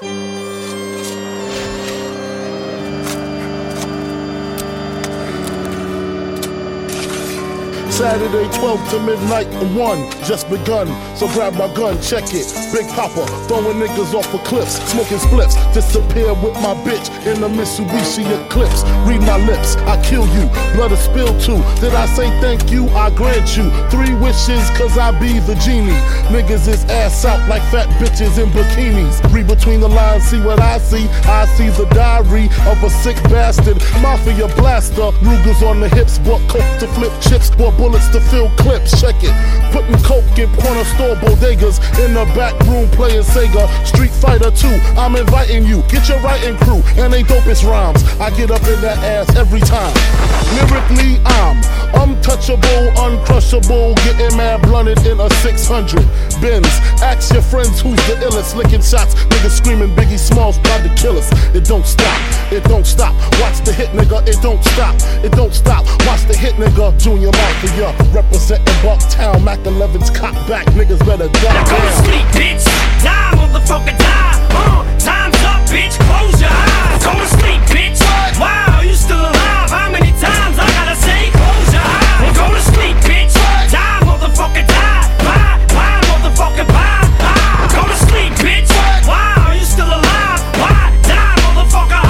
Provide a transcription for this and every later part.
Saturday 12 to midnight and 1 just begun, so grab my gun, check it. Big Papa throwing niggas off of cliffs, smoking spliffs, disappear with my bitch in the Mitsubishi Eclipse. Read my lips, I kill you, blood is spilled too. Did I say thank you? I grant you 3 wishes, cause I be the genie. Niggas is ass out like fat bitches in bikinis. Read between the lines, see what I see. I see the diary of a sick bastard, mafia blaster. Rugers on the hips, bought coke to flip chips, bought bullets to fill clips, check it. Putting coke in corner store bodegas, in the back room playing Sega. Street Fighter 2, I'm inviting you, get your writing crew, and they dopest rhymes. I get up in that ass every time. Lyrically, I'm untouchable, uncrushable, getting mad blunted in a 600 Benz. Ask your friends who's the illest, licking shots, niggas screaming Biggie Smalls tried to kill us. It don't stop, it don't stop. Watch the hit, nigga, it don't stop, it don't stop. Watch the hit, nigga, Junior Mafia, representing Bucktown, Mac 11's cock back, niggas better die. Go to sleep, bitch. Die, motherfucker, die. Time's up, bitch. Close your eyes. Go to sleep, bitch. Wow, you still alive? How many times I gotta say close your eyes? Go to sleep, bitch. Die, motherfucker, die. Bye, motherfucker, bye. Go to sleep, bitch. Wow, you still alive? Why? Die, motherfucker.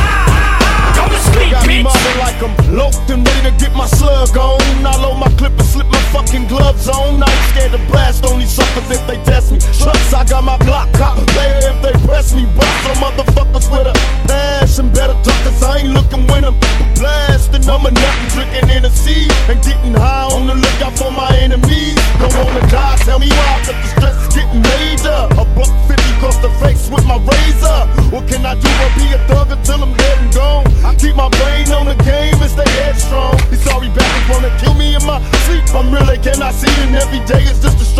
Go to sleep, Got me bitch. mobbing like I'm loped and ready to get my slug on. I load my clip and slip my fucking gloves on. I ain't scared to blast on these suckers if they test me. Trucks, I got my block cop later if they press me. Bust some motherfuckers with a passion, better tuckers. I ain't looking when I'm blasting. I'm a nothing, drinking Hennessy and getting high on the lookout for my enemies. Don't wanna die, tell me why, but the stress is getting major. A $150 across the face with my razor. What can I do but be a thug until I'm dead and gone? I keep my brain on the game and stay headstrong. These sorry bastards wanna kill me in my sleep. I'm really cannot see it, and every day is just a